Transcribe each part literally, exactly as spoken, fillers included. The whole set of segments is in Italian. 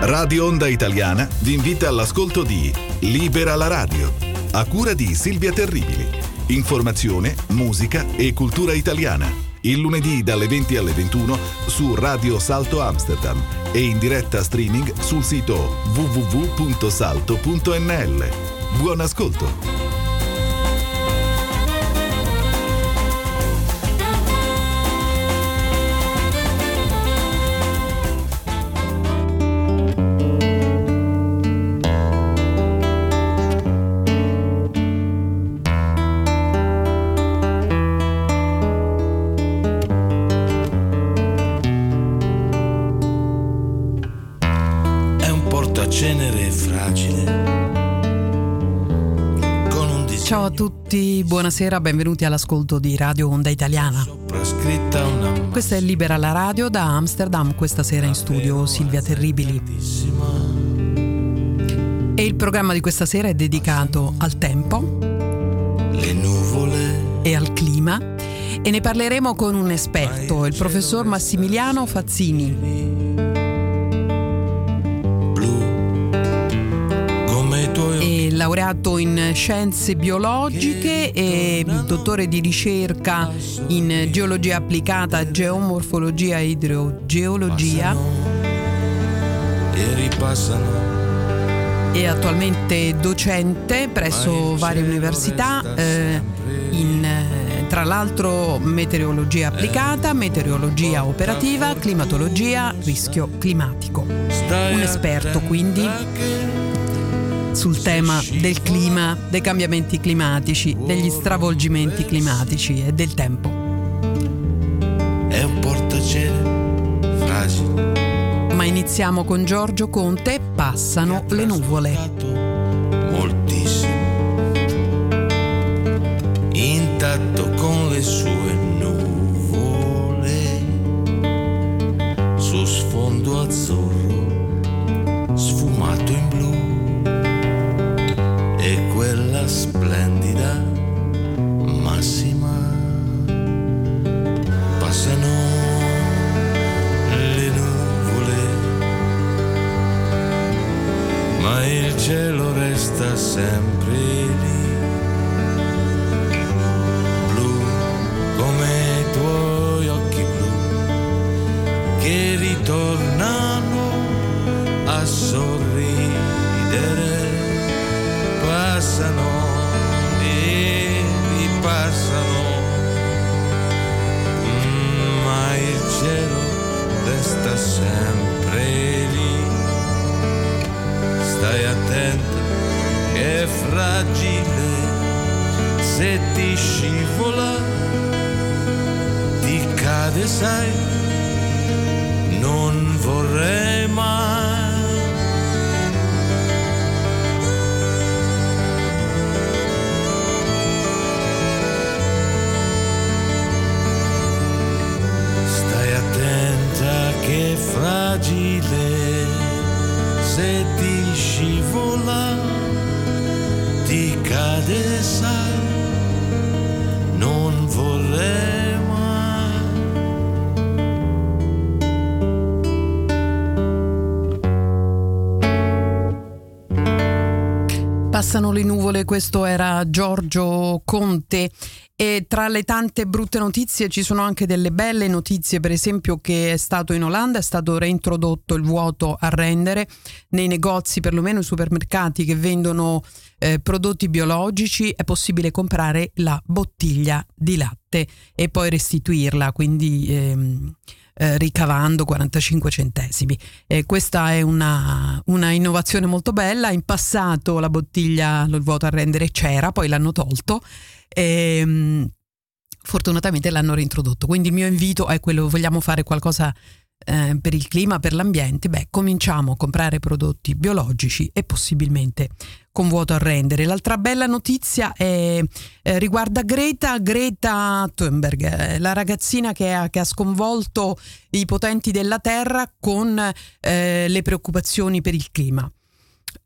Radio Onda Italiana vi invita all'ascolto di Libera la radio, a cura di Silvia Terribili. Informazione, musica e cultura italiana. Il lunedì dalle venti alle ventuno su Radio Salto Amsterdam e in diretta streaming sul sito w w w punto salto punto n l. Buon ascolto! Ciao a tutti, buonasera, benvenuti all'ascolto di Radio Onda Italiana. Questa è Libera la radio da Amsterdam, questa sera in studio Silvia Terribili. E il programma di questa sera è dedicato al tempo, le nuvole e al clima e ne parleremo con un esperto, il professor Massimiliano Fazzini. Laureato in scienze biologiche e dottore di ricerca in geologia applicata, geomorfologia e idrogeologia. È attualmente docente presso varie università, eh, in, tra l'altro meteorologia applicata, meteorologia operativa, climatologia, rischio climatico. Un esperto quindi sul tema del clima, dei cambiamenti climatici, degli stravolgimenti climatici e del tempo. È un portacenere fragile. Ma iniziamo con Giorgio Conte, Passano le nuvole. Moltissimo, intatto con le sue nuvole, su sfondo azzurro, sfumato in blu. E quella splendida massima, passano le nuvole, ma il cielo resta sempre lì, blu come i tuoi occhi blu, che ritornano a sorridere. Passano e ripassano, ma il cielo resta sempre lì. Stai attento che è fragile, se ti scivola ti cade, sai, non vorrei mai. Che fragile, se ti scivola ti cade, sai, non vorrei mai. Passano le nuvole, questo era Giorgio Conte. E tra le tante brutte notizie ci sono anche delle belle notizie, per esempio che è stato in Olanda, è stato reintrodotto il vuoto a rendere nei negozi, perlomeno i supermercati che vendono eh, prodotti biologici, è possibile comprare la bottiglia di latte e poi restituirla, quindi ehm, eh, ricavando quarantacinque centesimi. Eh, questa è una, una innovazione molto bella. In passato la bottiglia, il vuoto a rendere c'era, poi l'hanno tolto. E, fortunatamente l'hanno reintrodotto, quindi il mio invito è quello: vogliamo fare qualcosa eh, per il clima, per l'ambiente, beh, cominciamo a comprare prodotti biologici e possibilmente con vuoto a rendere. L'altra bella notizia è, eh, riguarda Greta Greta Thunberg, la ragazzina che ha, che ha sconvolto i potenti della Terra con eh, le preoccupazioni per il clima.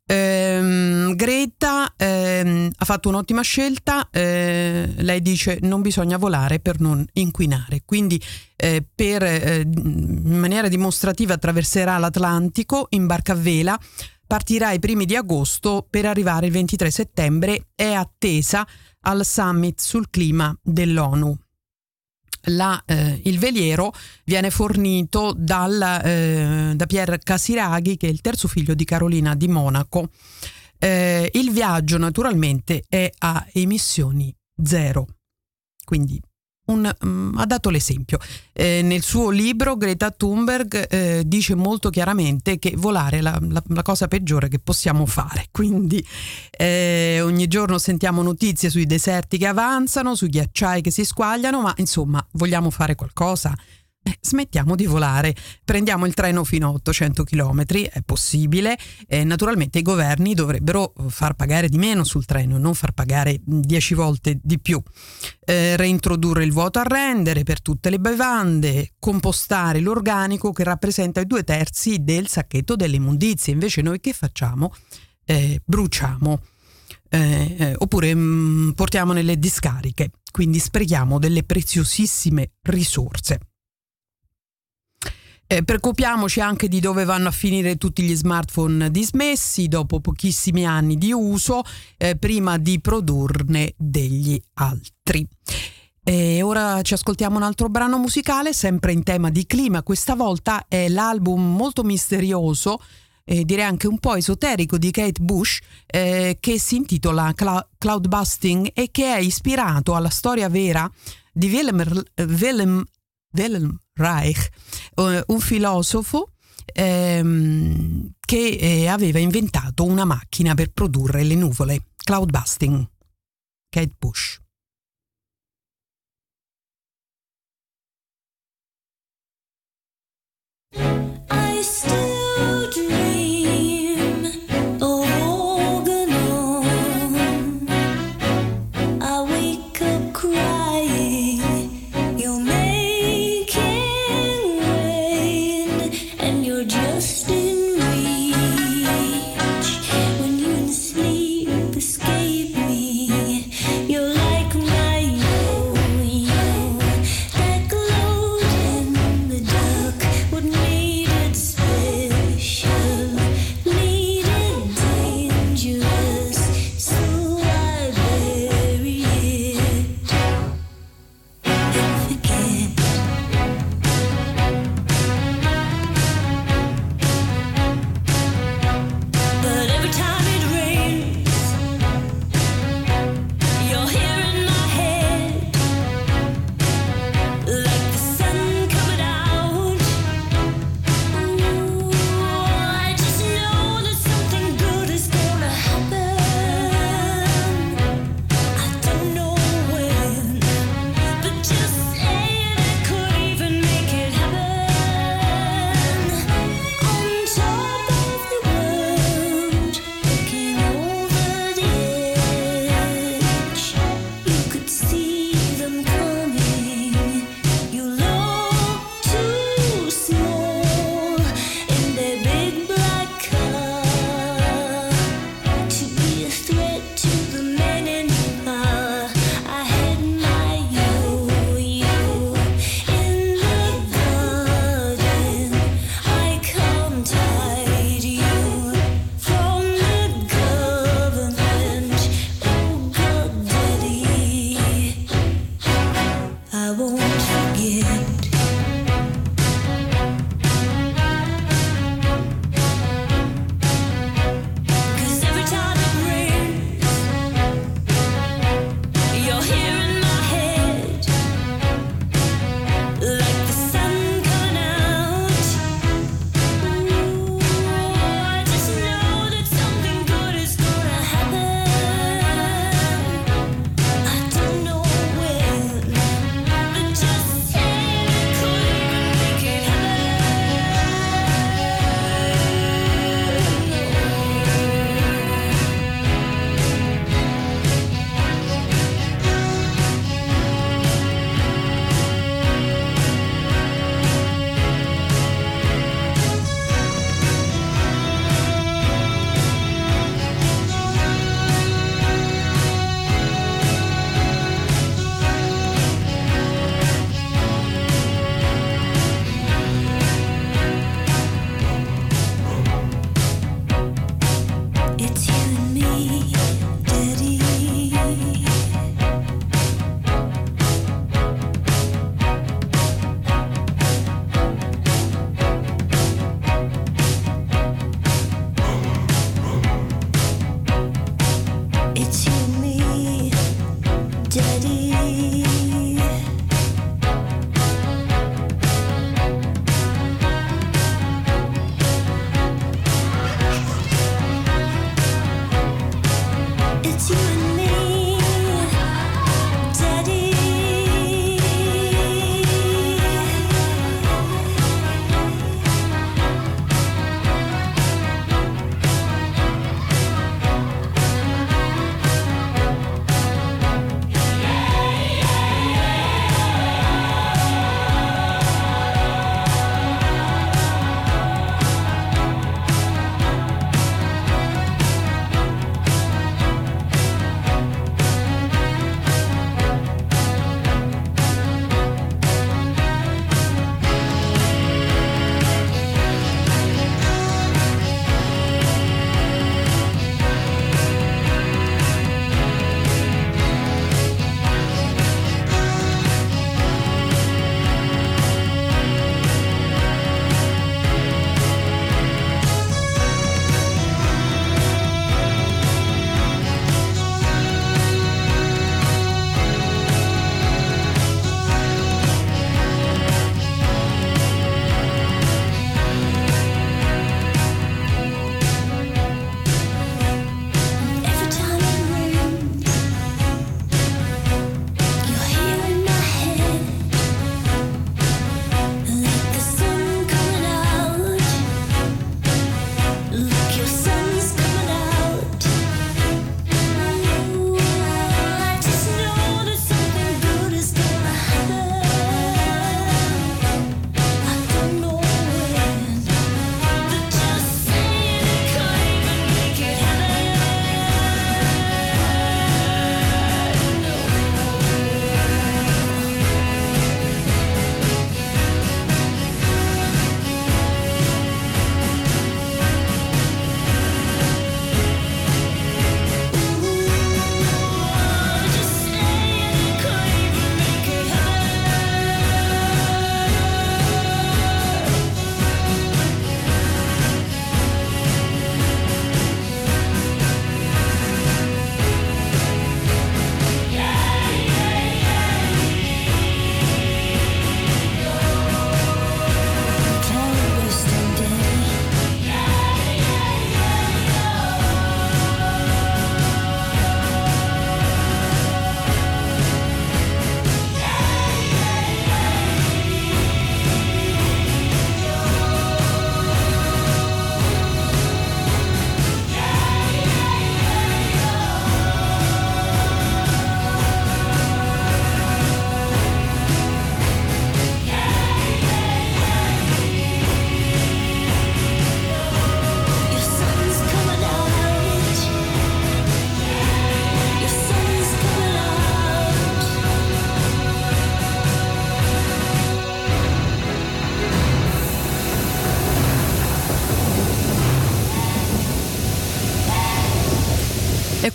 Ehm, Greta ehm, ha fatto un'ottima scelta, eh, lei dice non bisogna volare per non inquinare, quindi eh, per, eh, in maniera dimostrativa attraverserà l'Atlantico in barca a vela, partirà i primi di agosto per arrivare il ventitré settembre, è attesa al summit sul clima dell'ONU. La, eh, il veliero viene fornito dal, eh, da Pierre Casiraghi, che è il terzo figlio di Carolina di Monaco. Eh, il viaggio naturalmente è a emissioni zero, quindi un, um, ha dato l'esempio. Eh, nel suo libro Greta Thunberg eh, dice molto chiaramente che volare è la, la, la cosa peggiore che possiamo fare, quindi eh, ogni giorno sentiamo notizie sui deserti che avanzano, sui ghiacciai che si squagliano, ma insomma vogliamo fare qualcosa? Eh, smettiamo di volare, prendiamo il treno fino a ottocento chilometri, è possibile, eh, naturalmente i governi dovrebbero far pagare di meno sul treno, non far pagare dieci volte di più, eh, reintrodurre il vuoto a rendere per tutte le bevande, compostare l'organico che rappresenta i due terzi del sacchetto delle immondizie, invece noi che facciamo? Eh, bruciamo. Eh, eh, oppure mh, portiamo nelle discariche, quindi sprechiamo delle preziosissime risorse. Eh, preoccupiamoci anche di dove vanno a finire tutti gli smartphone dismessi dopo pochissimi anni di uso, eh, prima di produrne degli altri. E ora ci ascoltiamo un altro brano musicale, sempre in tema di clima. Questa volta è l'album molto misterioso, eh, direi anche un po' esoterico, di Kate Bush, eh, che si intitola Cla- Cloud Busting e che è ispirato alla storia vera di Willem, Willem, Willem Reich, un filosofo ehm, che eh, aveva inventato una macchina per produrre le nuvole. Cloud busting. Kate Bush. I still dream of Organon. I wake up crying. You're making rain, and you're just in reach. When you in sleep escape me, you're like my yo-yo that glowed in the dark. What made it spin?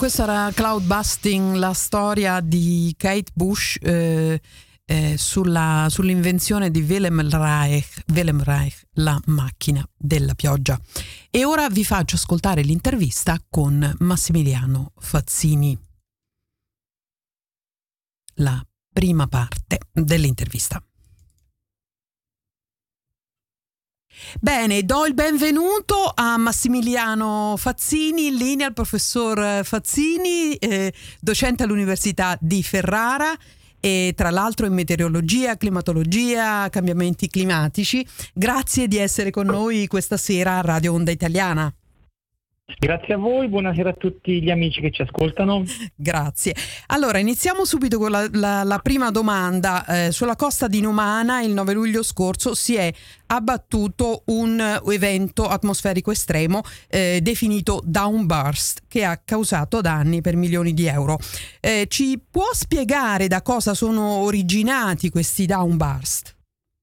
questa era Cloud Busting, la storia di Kate Bush eh, eh, sulla, sull'invenzione di Wilhelm Reich, Wilhelm Reich, la macchina della pioggia. E ora vi faccio ascoltare l'intervista con Massimiliano Fazzini. La prima parte dell'intervista. Bene, do il benvenuto a Massimiliano Fazzini, in linea il professor Fazzini, eh, docente all'Università di Ferrara e tra l'altro in meteorologia, climatologia, cambiamenti climatici. Grazie di essere con noi questa sera a Radio Onda Italiana. Grazie a voi, buonasera a tutti gli amici che ci ascoltano. Grazie. Allora, iniziamo subito con la, la, la prima domanda. Eh, sulla costa di Numana il nove luglio scorso si è abbattuto un evento atmosferico estremo eh, definito downburst, che ha causato danni per milioni di euro. Eh, ci può spiegare da cosa sono originati questi downburst?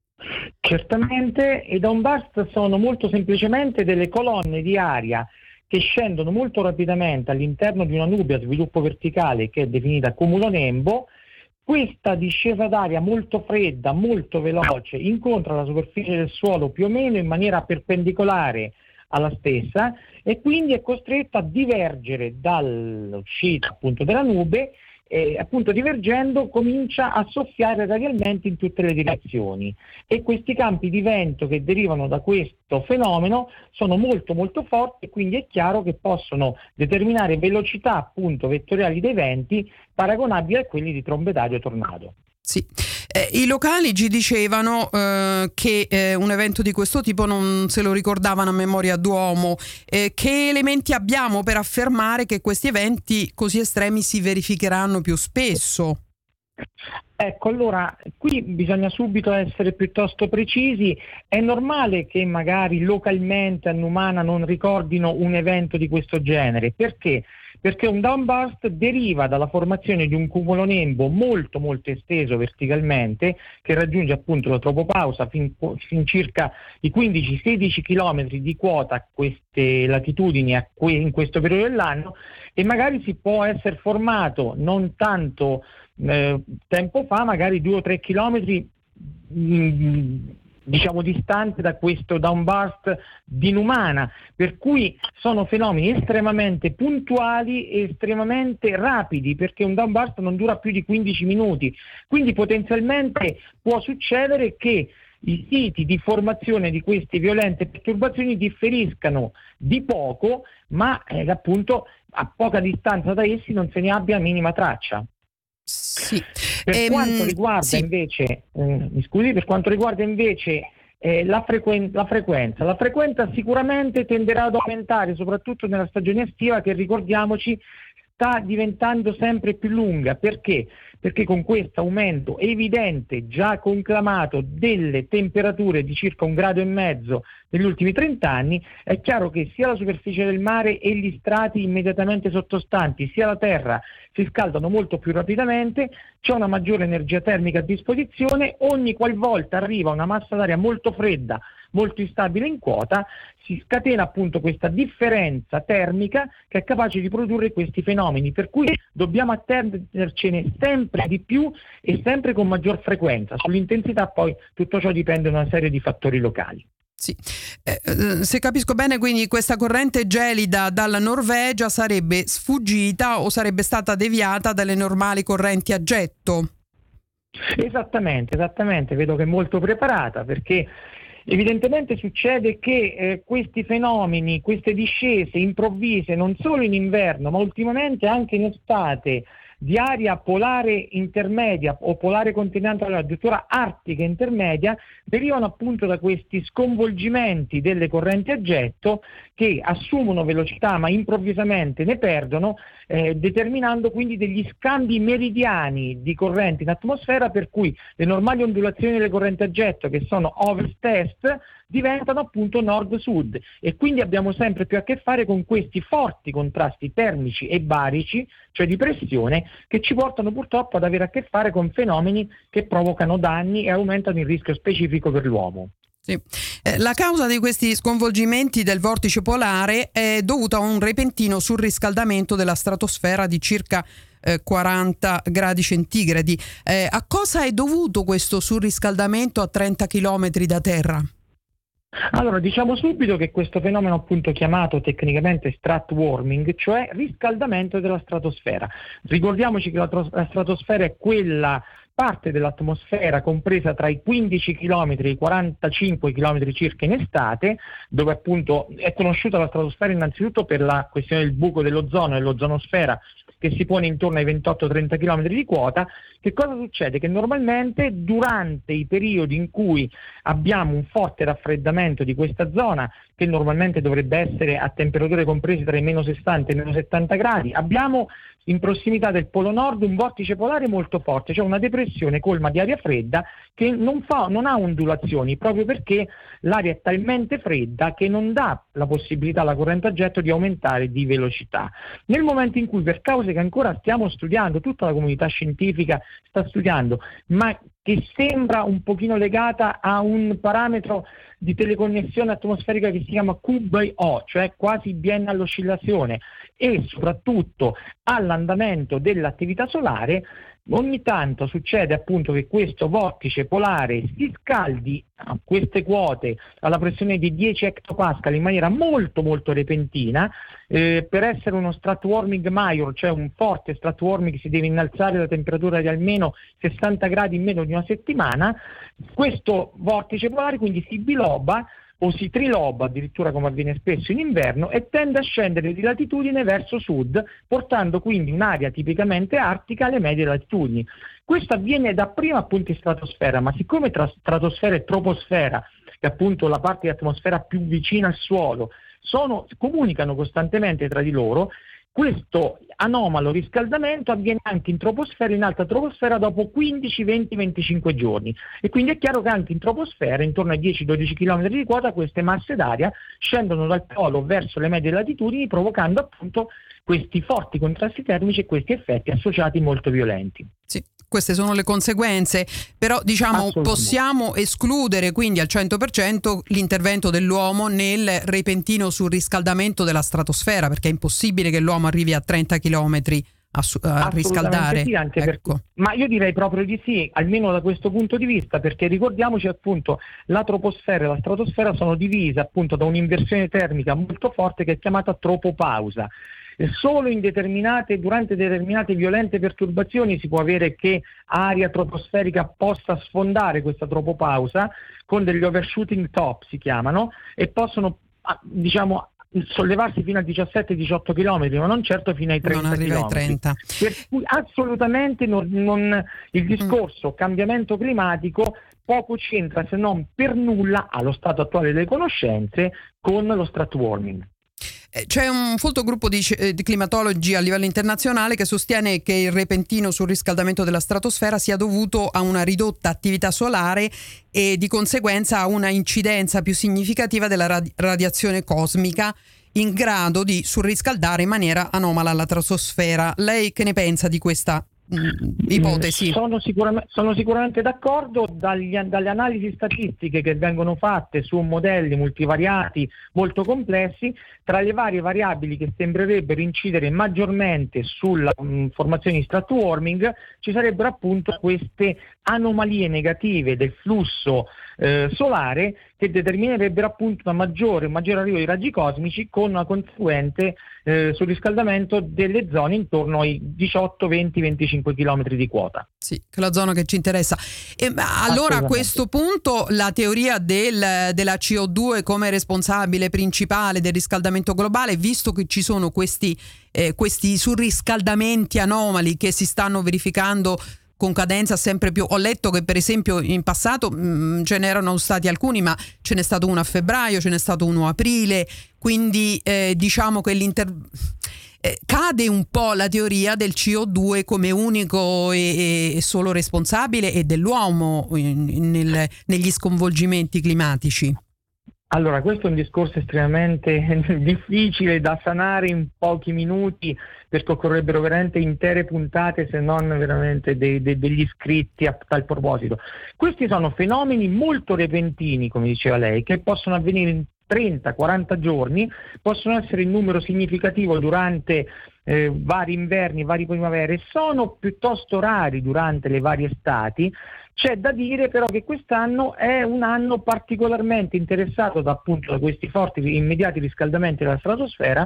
Certamente, i downburst sono molto semplicemente delle colonne di aria che scendono molto rapidamente all'interno di una nube a sviluppo verticale che è definita cumulonembo. Questa discesa d'aria molto fredda, molto veloce, incontra la superficie del suolo più o meno in maniera perpendicolare alla stessa e quindi è costretta a divergere dall'uscita appunto della nube e appunto divergendo comincia a soffiare radialmente in tutte le direzioni e questi campi di vento che derivano da questo fenomeno sono molto molto forti e quindi è chiaro che possono determinare velocità appunto vettoriali dei venti paragonabili a quelli di trombe d'aria o tornado. Sì, eh, i locali ci dicevano eh, che eh, un evento di questo tipo non se lo ricordavano a memoria d'uomo. Eh, che elementi abbiamo per affermare che questi eventi così estremi si verificheranno più spesso? Ecco, allora, qui bisogna subito essere piuttosto precisi. È normale che magari localmente a Numana non ricordino un evento di questo genere. Perché? Perché un downburst deriva dalla formazione di un cumulonembo molto molto esteso verticalmente che raggiunge appunto la tropopausa fin, fin circa i quindici sedici chilometri di quota a queste latitudini a que- in questo periodo dell'anno e magari si può essere formato non tanto eh, tempo fa, magari due o tre chilometri mh, diciamo distante da questo downburst di Numana, per cui sono fenomeni estremamente puntuali e estremamente rapidi, perché un downburst non dura più di quindici minuti, quindi potenzialmente può succedere che i siti di formazione di queste violente perturbazioni differiscano di poco, ma eh, appunto a poca distanza da essi non se ne abbia minima traccia. Sì. Per ehm, quanto riguarda sì. invece, eh, mi scusi, per quanto riguarda invece eh, la, frequen- la frequenza, la frequenza sicuramente tenderà ad aumentare, soprattutto nella stagione estiva, che ricordiamoci sta diventando sempre più lunga. Perché? Perché con questo aumento evidente, già conclamato, delle temperature di circa un grado e mezzo negli ultimi trenta anni, è chiaro che sia la superficie del mare e gli strati immediatamente sottostanti, sia la terra, si scaldano molto più rapidamente, c'è una maggiore energia termica a disposizione, ogni qualvolta arriva una massa d'aria molto fredda, molto instabile in quota, si scatena appunto questa differenza termica che è capace di produrre questi fenomeni, per cui dobbiamo attendercene sempre di più e sempre con maggior frequenza. Sull'intensità poi tutto ciò dipende da una serie di fattori locali. Sì. Eh, se capisco bene, quindi questa corrente gelida dalla Norvegia sarebbe sfuggita o sarebbe stata deviata dalle normali correnti a getto? Esattamente, esattamente, vedo che è molto preparata, perché evidentemente succede che eh, questi fenomeni, queste discese improvvise, non solo in inverno, ma ultimamente anche in estate, di aria polare intermedia o polare continentale, addirittura artica intermedia, derivano appunto da questi sconvolgimenti delle correnti a getto che assumono velocità ma improvvisamente ne perdono, eh, determinando quindi degli scambi meridiani di correnti in atmosfera, per cui le normali ondulazioni delle correnti a getto, che sono ovest-est, diventano appunto nord-sud e quindi abbiamo sempre più a che fare con questi forti contrasti termici e barici, cioè di pressione, che ci portano purtroppo ad avere a che fare con fenomeni che provocano danni e aumentano il rischio specifico per l'uomo. Sì. Eh, la causa di questi sconvolgimenti del vortice polare è dovuta a un repentino surriscaldamento della stratosfera di circa eh, quaranta gradi centigradi. Eh, a cosa è dovuto questo surriscaldamento a trenta chilometri da Terra? Allora, diciamo subito che questo fenomeno appunto chiamato tecnicamente stratwarming, cioè riscaldamento della stratosfera. Ricordiamoci che la, tros- la stratosfera è quella parte dell'atmosfera compresa tra i quindici chilometri e i quarantacinque chilometri circa in estate, dove appunto è conosciuta la stratosfera innanzitutto per la questione del buco dell'ozono e l'ozonosfera che si pone intorno ai ventotto trenta chilometri di quota. Che cosa succede? Che normalmente durante i periodi in cui abbiamo un forte raffreddamento di questa zona, che normalmente dovrebbe essere a temperature comprese tra i meno sessanta e i meno settanta gradi, abbiamo in prossimità del Polo Nord un vortice polare molto forte, cioè una depressione colma di aria fredda che non, fa, non ha ondulazioni, proprio perché l'aria è talmente fredda che non dà la possibilità alla corrente a getto di aumentare di velocità. Nel momento in cui, per cause che ancora stiamo studiando, tutta la comunità scientifica sta studiando, ma che sembra un pochino legata a un parametro di teleconnessione atmosferica che si chiama Q by O, cioè quasi bienna all'oscillazione, e soprattutto all'andamento dell'attività solare, ogni tanto succede appunto che questo vortice polare si scaldi a queste quote alla pressione di dieci hectopascal in maniera molto molto repentina. Eh, per essere uno stratwarming major, cioè un forte stratwarming, si deve innalzare la temperatura di almeno sessanta gradi in meno di una settimana. Questo vortice polare quindi si biloba o si triloba, addirittura come avviene spesso in inverno, e tende a scendere di latitudine verso sud, portando quindi un'aria tipicamente artica alle medie latitudini. Questo avviene dapprima appunto in stratosfera, ma siccome tra stratosfera e troposfera, che è appunto la parte di atmosfera più vicina al suolo, sono, comunicano costantemente tra di loro, questo anomalo riscaldamento avviene anche in troposfera e in alta troposfera dopo quindici, venti, venticinque giorni, e quindi è chiaro che anche in troposfera, intorno ai dieci dodici chilometri di quota, queste masse d'aria scendono dal polo verso le medie latitudini, provocando appunto questi forti contrasti termici e questi effetti associati molto violenti. Sì, queste sono le conseguenze, però diciamo possiamo escludere quindi al cento per cento l'intervento dell'uomo nel repentino surriscaldamento della stratosfera, perché è impossibile che l'uomo arrivi a trenta chilometri a, su- a riscaldare. Sì, anche ecco. perché, ma io direi proprio di sì, almeno da questo punto di vista, perché ricordiamoci appunto la troposfera e la stratosfera sono divise appunto da un'inversione termica molto forte che è chiamata tropopausa. Solo in determinate, durante determinate violente perturbazioni si può avere che aria troposferica possa sfondare questa tropopausa con degli overshooting top, si chiamano, e possono diciamo sollevarsi fino a diciassette diciotto chilometri, ma non certo fino ai trenta non arriva chilometri. Ai trenta. Per cui assolutamente non, non, il discorso mm. cambiamento climatico poco c'entra, se non per nulla, allo stato attuale delle conoscenze, con lo stratwarming. C'è un folto gruppo di, di climatologi a livello internazionale che sostiene che il repentino surriscaldamento della stratosfera sia dovuto a una ridotta attività solare e di conseguenza a una incidenza più significativa della radi- radiazione cosmica in grado di surriscaldare in maniera anomala la stratosfera. Lei che ne pensa di questa ipotesi? Sono, sicuramente, sono sicuramente d'accordo. Dagli, dalle analisi statistiche che vengono fatte su modelli multivariati molto complessi, tra le varie variabili che sembrerebbero incidere maggiormente sulla mh, formazione di stratwarming ci sarebbero appunto queste anomalie negative del flusso eh, solare che determinerebbero appunto una maggiore, un maggiore arrivo di raggi cosmici con una conseguente eh, surriscaldamento delle zone intorno ai diciotto, venti, venticinque chilometri di quota. Sì, che è la zona che ci interessa. E, allora a questo punto la teoria del, della C O due come responsabile principale del riscaldamento globale, visto che ci sono questi, eh, questi surriscaldamenti anomali che si stanno verificando con cadenza sempre più. Ho letto che per esempio in passato mh, ce n'erano stati alcuni, ma ce n'è stato uno a febbraio, ce n'è stato uno a aprile, quindi eh, diciamo che l'inter... eh, cade un po' la teoria del C O due come unico e, e solo responsabile e dell'uomo in, in, nel, negli sconvolgimenti climatici. Allora, questo è un discorso estremamente difficile da sanare in pochi minuti, perché occorrerebbero veramente intere puntate, se non veramente dei, dei, degli scritti a tal proposito. Questi sono fenomeni molto repentini, come diceva lei, che possono avvenire in trenta quaranta giorni, possono essere in numero significativo durante eh, vari inverni, varie primavere, sono piuttosto rari durante le varie estati. C'è da dire però che quest'anno è un anno particolarmente interessato da, appunto, da questi forti immediati riscaldamenti della stratosfera,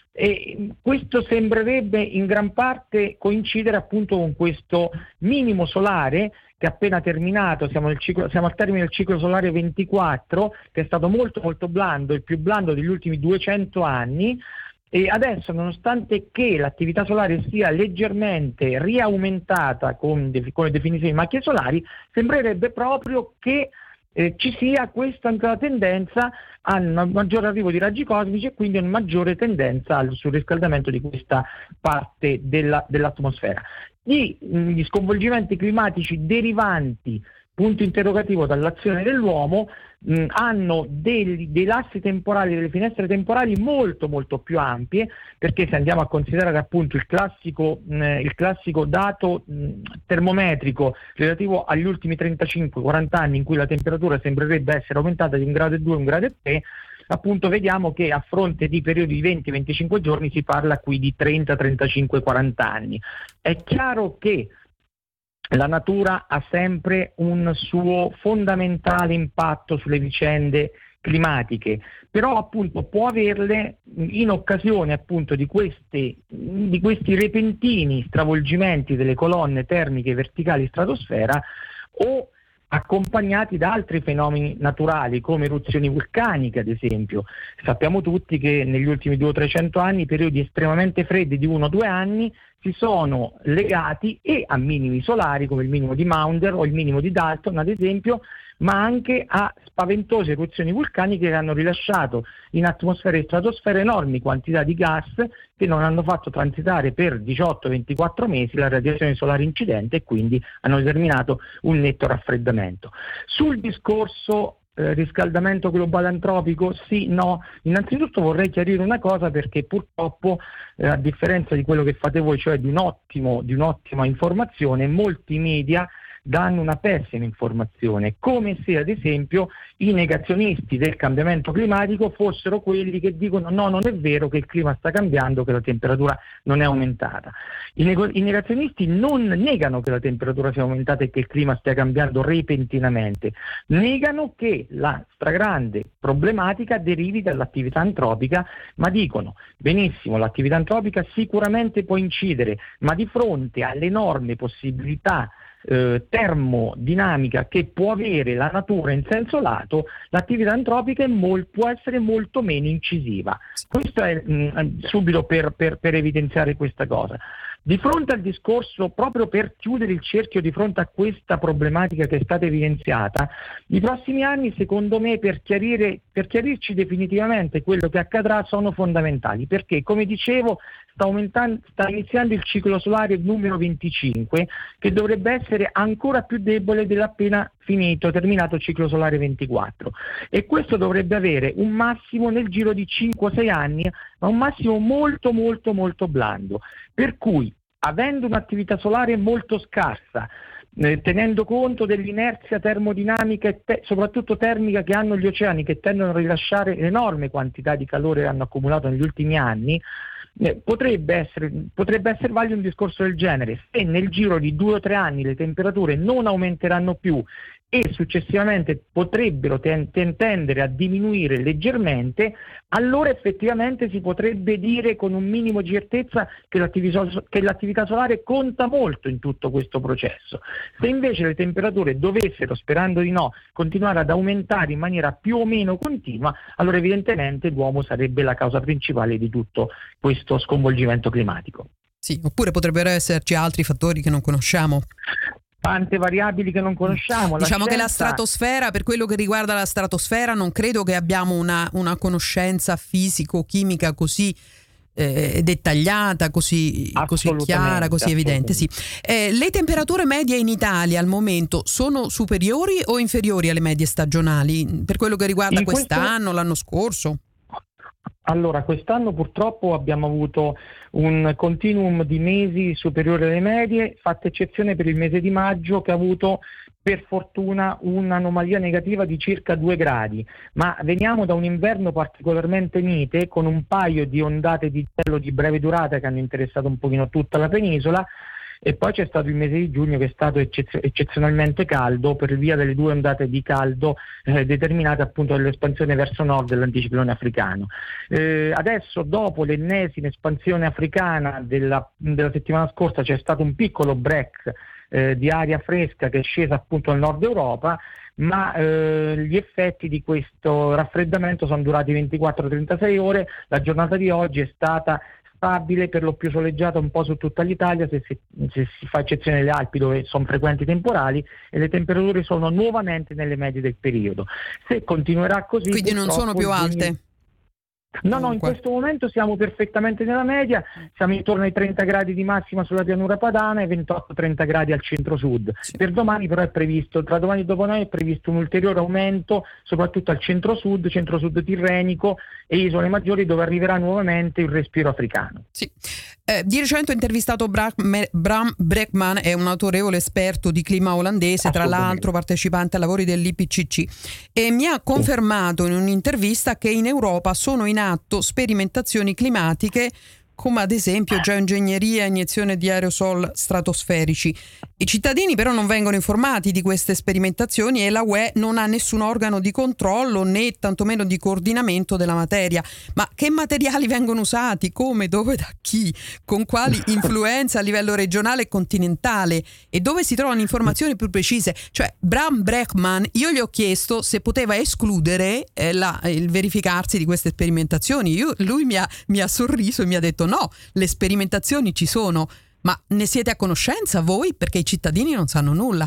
e questo sembrerebbe in gran parte coincidere appunto con questo minimo solare che è appena terminato. Siamo, nel ciclo, siamo al termine del ciclo solare ventiquattro, che è stato molto molto blando, il più blando degli ultimi duecento anni. E adesso, nonostante che l'attività solare sia leggermente riaumentata con, de- con le definizioni di macchie solari, sembrerebbe proprio che eh, ci sia questa ancora tendenza a un maggiore arrivo di raggi cosmici e quindi a una maggiore tendenza al surriscaldamento di questa parte della, dell'atmosfera. Gli, gli sconvolgimenti climatici derivanti, punto interrogativo, dall'azione dell'uomo, mh, hanno dei, dei lassi temporali, delle finestre temporali molto molto più ampie, perché se andiamo a considerare appunto il classico, mh, il classico dato mh, termometrico relativo agli ultimi trentacinque quaranta anni, in cui la temperatura sembrerebbe essere aumentata di un grado e due, un grado e tre, appunto vediamo che a fronte di periodi di venti venticinque giorni si parla qui di trenta trentacinque quaranta anni. È chiaro che la natura ha sempre un suo fondamentale impatto sulle vicende climatiche, però appunto può averle in occasione appunto di, queste, di questi repentini stravolgimenti delle colonne termiche verticali stratosfera, o accompagnati da altri fenomeni naturali come eruzioni vulcaniche, ad esempio. Sappiamo tutti che negli ultimi duecento trecento anni periodi estremamente freddi di uno o due anni si sono legati e a minimi solari come il minimo di Maunder o il minimo di Dalton, ad esempio, ma anche a spaventose eruzioni vulcaniche che hanno rilasciato in atmosfera e stratosfera enormi quantità di gas che non hanno fatto transitare per diciotto ventiquattro mesi la radiazione solare incidente, e quindi hanno determinato un netto raffreddamento. Sul discorso eh, riscaldamento globale antropico, sì, no, innanzitutto vorrei chiarire una cosa, perché purtroppo eh, a differenza di quello che fate voi, cioè di un ottimo, di un'ottima informazione, molti media danno una pessima informazione, come se ad esempio i negazionisti del cambiamento climatico fossero quelli che dicono no, non è vero che il clima sta cambiando, che la temperatura non è aumentata. I, nego- i negazionisti non negano che la temperatura sia aumentata e che il clima stia cambiando repentinamente, negano che la stragrande problematica derivi dall'attività antropica, ma dicono benissimo, l'attività antropica sicuramente può incidere, ma di fronte all'enorme possibilità Eh, termodinamica che può avere la natura in senso lato, l'attività antropica è mol- può essere molto meno incisiva. Questo è mh, subito per, per, per evidenziare questa cosa. Di fronte al discorso, proprio per chiudere il cerchio, di fronte a questa problematica che è stata evidenziata, i prossimi anni, secondo me, per chiarire, per chiarirci definitivamente quello che accadrà, sono fondamentali, perché, come dicevo, sta aumentando, sta iniziando il ciclo solare numero venticinque, che dovrebbe essere ancora più debole dell'appena finito, terminato il ciclo solare ventiquattro, e questo dovrebbe avere un massimo nel giro di cinque sei anni, ma un massimo molto molto molto blando, per cui, avendo un'attività solare molto scarsa, eh, tenendo conto dell'inerzia termodinamica e te- soprattutto termica che hanno gli oceani, che tendono a rilasciare enorme quantità di calore che hanno accumulato negli ultimi anni, eh, potrebbe essere, potrebbe essere valido un discorso del genere. Se nel giro di due o tre anni le temperature non aumenteranno più e successivamente potrebbero ten- tendere a diminuire leggermente, allora effettivamente si potrebbe dire con un minimo di certezza che l'attività, che l'attività solare conta molto in tutto questo processo. Se invece le temperature dovessero, sperando di no, continuare ad aumentare in maniera più o meno continua, allora evidentemente l'uomo sarebbe la causa principale di tutto questo sconvolgimento climatico. Sì, oppure potrebbero esserci altri fattori che non conosciamo. Tante variabili che non conosciamo. Diciamo la che la scienza... stratosfera, per quello che riguarda la stratosfera, non credo che abbiamo una, una conoscenza fisico-chimica così eh, dettagliata, così, così chiara, così evidente. Sì. Eh, le temperature medie in Italia al momento sono superiori o inferiori alle medie stagionali per quello che riguarda in quest'anno, questo... l'anno scorso? Allora, quest'anno purtroppo abbiamo avuto un continuum di mesi superiori alle medie, fatta eccezione per il mese di maggio che ha avuto per fortuna un'anomalia negativa di circa due gradi, ma veniamo da un inverno particolarmente mite con un paio di ondate di gelo di breve durata che hanno interessato un pochino tutta la penisola. E poi c'è stato il mese di giugno che è stato eccez- eccezionalmente caldo per via delle due ondate di caldo eh, determinate appunto dall'espansione verso nord dell'anticiclone africano. Eh, adesso, dopo l'ennesima espansione africana della, della settimana scorsa, c'è stato un piccolo break eh, di aria fresca che è scesa appunto al nord Europa, ma eh, gli effetti di questo raffreddamento sono durati ventiquattro trentasei ore. La giornata di oggi è stata stabile, per lo più soleggiata un po' su tutta l'Italia, se si, se si fa eccezione delle Alpi dove sono frequenti temporali, e le temperature sono nuovamente nelle medie del periodo. Se continuerà così, quindi non sono più alte? No, no, in questo momento siamo perfettamente nella media, siamo intorno ai trenta gradi di massima sulla pianura padana e ventotto trenta gradi al centro-sud. Sì. Per domani però è previsto, tra domani e dopodomani è previsto un ulteriore aumento, soprattutto al centro-sud, centro-sud tirrenico e isole maggiori, dove arriverà nuovamente il respiro africano. Sì. Eh, di recente ho intervistato Bram, Bram Bregman, è un autorevole esperto di clima olandese, tra l'altro partecipante ai lavori dell'I P C C, e mi ha confermato in un'intervista che in Europa sono in atto sperimentazioni climatiche come ad esempio geoingegneria e iniezione di aerosol stratosferici. I cittadini però non vengono informati di queste sperimentazioni e la U E non ha nessun organo di controllo né tantomeno di coordinamento della materia. Ma che materiali vengono usati? Come? Dove? Da chi? Con quali influenze a livello regionale e continentale? E dove si trovano informazioni più precise? Cioè, Bram Bregman, io gli ho chiesto se poteva escludere eh, la, il verificarsi di queste sperimentazioni. Io, lui mi ha, mi ha sorriso e mi ha detto no, le sperimentazioni ci sono, ma ne siete a conoscenza voi? Perché i cittadini non sanno nulla.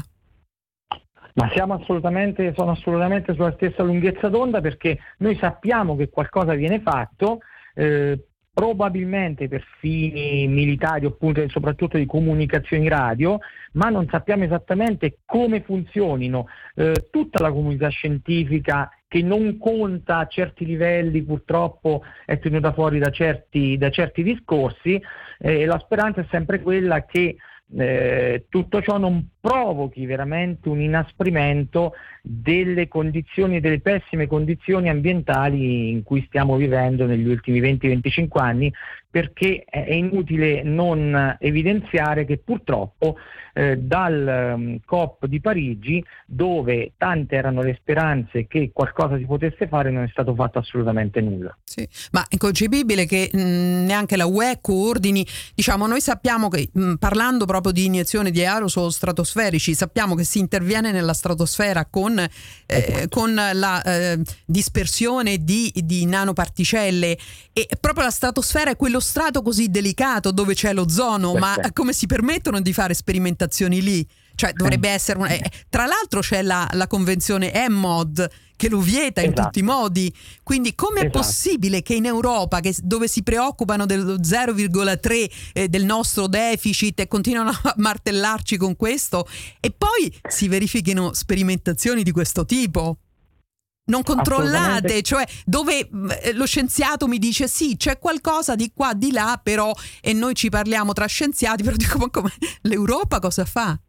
Ma siamo assolutamente, sono assolutamente sulla stessa lunghezza d'onda, perché noi sappiamo che qualcosa viene fatto, eh, probabilmente per fini militari appunto e soprattutto di comunicazioni radio, ma non sappiamo esattamente come funzionino. Eh, tutta la comunità scientifica che non conta a certi livelli purtroppo è tenuta fuori da certi, da certi discorsi, e eh, la speranza è sempre quella che eh, tutto ciò non provochi veramente un inasprimento delle condizioni, delle pessime condizioni ambientali in cui stiamo vivendo negli ultimi venti venticinque anni, perché è inutile non evidenziare che purtroppo eh, dal um, COP di Parigi, dove tante erano le speranze che qualcosa si potesse fare, non è stato fatto assolutamente nulla. Sì, ma è inconcepibile che mh, neanche la U E coordini, diciamo, noi sappiamo che mh, parlando proprio di iniezione di aerosol stratosferici, sappiamo che si interviene nella stratosfera con, eh, con la eh, dispersione di, di nanoparticelle, e proprio la stratosfera è quello strato così delicato dove c'è l'ozono, ma come si permettono di fare sperimentazioni lì? Cioè dovrebbe essere una, eh, tra l'altro c'è la, la convenzione E M O D che lo vieta in esatto. tutti i modi, quindi come esatto. è possibile che in Europa, che, dove si preoccupano dello zero virgola tre eh, del nostro deficit e continuano a martellarci con questo, e poi si verifichino sperimentazioni di questo tipo? Non controllate, cioè dove lo scienziato mi dice sì, c'è qualcosa di qua, di là, però, e noi ci parliamo tra scienziati, però dico, ma come l'Europa cosa fa?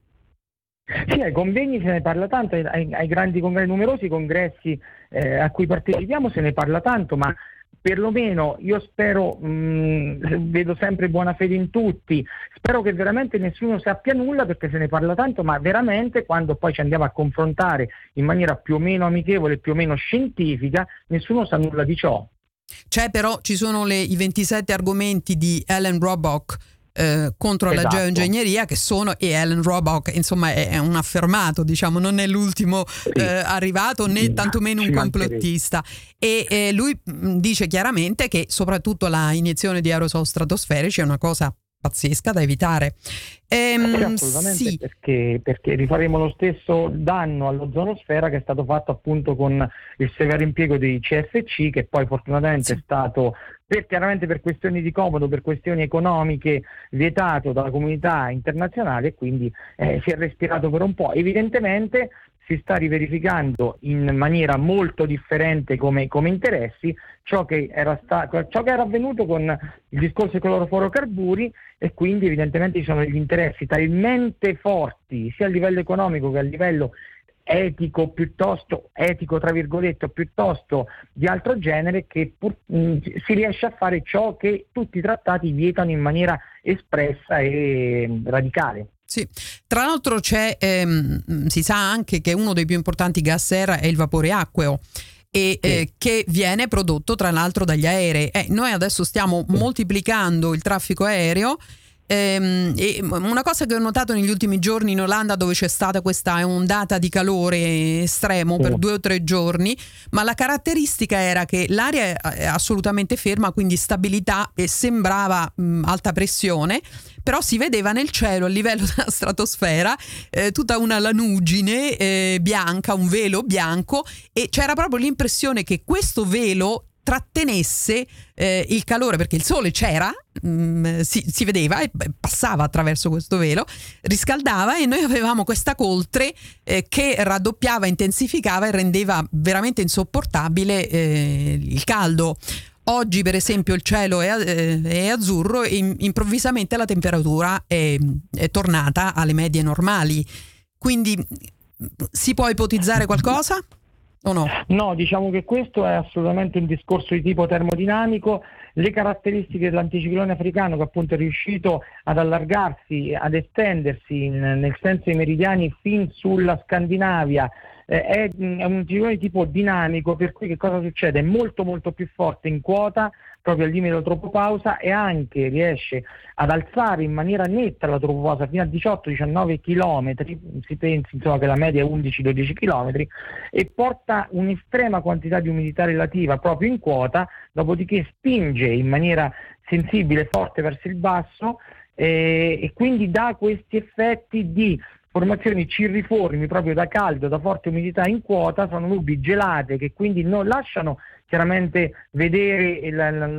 Sì, ai convegni se ne parla tanto, ai, ai grandi congressi, numerosi congressi eh, a cui partecipiamo se ne parla tanto, ma perlomeno io spero, mh, vedo sempre buona fede in tutti, spero che veramente nessuno sappia nulla, perché se ne parla tanto, ma veramente quando poi ci andiamo a confrontare in maniera più o meno amichevole, più o meno scientifica, nessuno sa nulla di ciò. C'è però, ci sono le, i ventisette argomenti di Ellen Robach eh, contro esatto. la geoingegneria, che sono, e Ellen Robach insomma è, è un affermato, diciamo, non è l'ultimo sì. eh, arrivato né sì. tantomeno un complottista, e eh, lui mh, dice chiaramente che soprattutto la iniezione di aerosol stratosferici è una cosa pazzesca da evitare. Ehm, Sì, assolutamente, sì. perché, perché rifaremo lo stesso danno all'ozonosfera che è stato fatto appunto con il severo impiego di C F C, che poi fortunatamente Sì. è stato, per, chiaramente per questioni di comodo, per questioni economiche, vietato dalla comunità internazionale, e quindi eh, si è respirato per un po'. Evidentemente si sta riverificando in maniera molto differente come, come interessi ciò che era sta- ciò che era avvenuto con il discorso dei clorofluorocarburi, e quindi evidentemente ci sono degli interessi talmente forti sia a livello economico che a livello etico, piuttosto etico tra virgolette, o piuttosto di altro genere, che pur, mh, si riesce a fare ciò che tutti i trattati vietano in maniera espressa e mh, radicale. Sì, tra l'altro c'è, ehm, si sa anche che uno dei più importanti gas serra è il vapore acqueo, e Sì. eh, che viene prodotto tra l'altro dagli aerei. Eh, noi adesso stiamo moltiplicando il traffico aereo. Ehm, e una cosa che ho notato negli ultimi giorni in Olanda, dove c'è stata questa ondata di calore estremo Sì. per due o tre giorni, ma la caratteristica era che l'aria è assolutamente ferma, quindi stabilità, e sembrava mh, alta pressione, però si vedeva nel cielo a livello della stratosfera eh, tutta una lanugine eh, bianca, un velo bianco, e c'era proprio l'impressione che questo velo trattenesse eh, il calore, perché il sole c'era, mh, si, si vedeva e passava attraverso questo velo, riscaldava, e noi avevamo questa coltre eh, che raddoppiava, intensificava e rendeva veramente insopportabile eh, il caldo. Oggi per esempio il cielo è, eh, è azzurro e in, improvvisamente la temperatura è, è tornata alle medie normali. Quindi si può ipotizzare qualcosa o no? No, diciamo che questo è assolutamente un discorso di tipo termodinamico. Le caratteristiche dell'anticiclone africano, che appunto è riuscito ad allargarsi, ad estendersi in, nel senso dei meridiani fin sulla Scandinavia, eh, è, è un anticiclone di tipo dinamico, per cui che cosa succede? È molto molto più forte in quota, proprio al limite della tropopausa, e anche riesce ad alzare in maniera netta la tropopausa fino a diciotto diciannove chilometri, si pensi insomma che la media è undici dodici chilometri, e porta un'estrema quantità di umidità relativa proprio in quota, dopodiché spinge in maniera sensibile e forte verso il basso, eh, e quindi dà questi effetti di formazioni cirriformi proprio da caldo, da forte umidità in quota. Sono nubi gelate che quindi non lasciano chiaramente vedere il,